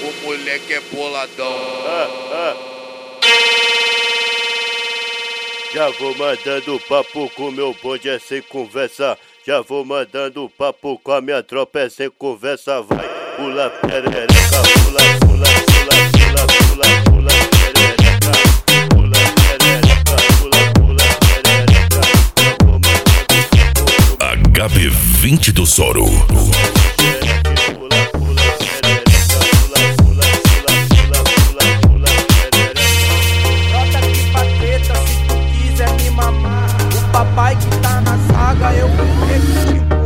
O moleque é boladão. Já vou mandando papo com meu bonde, é sem conversa. Já vou mandando papo com a minha tropa, é sem conversa. Vai, pula perereca, pula, pula, pula, pula, pula, pula perereca, pula perereca, pula, pula perereca. Já vou mandando papo HB20 do Soro. Papai que tá na saga, eu vou ter que te empurrar.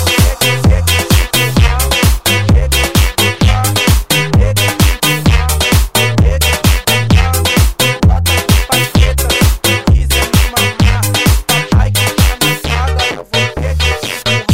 Bota aqui paqueta, se quiser me mamar. Papai que tá na saga, eu vou ter que te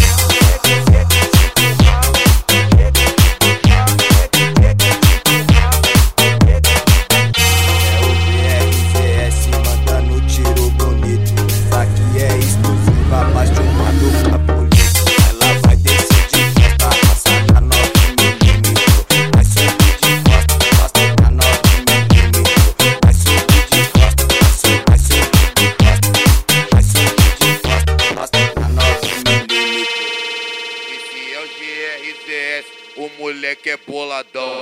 É o GRZS mandando tiro bonito. Aqui é exclusiva, apaixonado pra polícia. Ela vai descer de costa, passar na 9mm. Vai subir de costa, costa na 9mm. Vai subir de costa, vai subir de costa. Vai subir de costa, costa na 9mm. Esse é o GRZS, o moleque é boladão.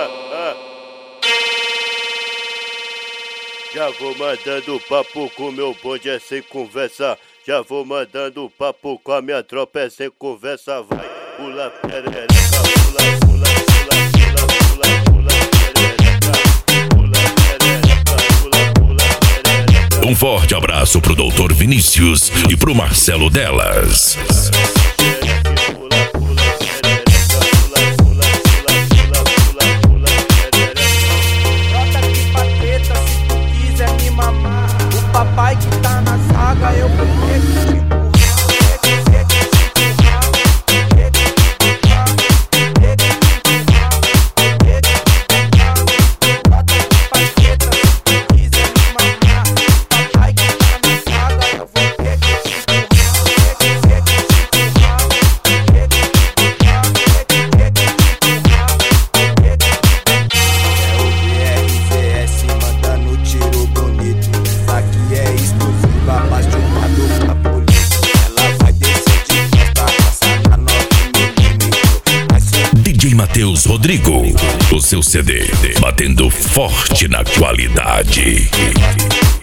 Já vou mandando papo com meu bonde, é sem conversa. Já vou mandando papo com a minha tropa, é sem conversa. Vai, pula perereca, pula, pula, pula, pula, pula, pula perereca, pula perereca, pula, pula perereca. Um forte abraço pro Dr. Vinícius e pro Marcelo Delas. Papai que tá na saga, eu vou ter que te empurrar. Bota aqui paqueta, se quiser me mamar. Papai que tá na saga, eu vou ter que te É o GRZS mandando tiro bonito. Aqui é exclusiva, apaixonado pra polícia. Ela vai descer de costa, passar na 9mm. DJ Matheus Rodrigo, o seu CD, batendo forte na qualidade.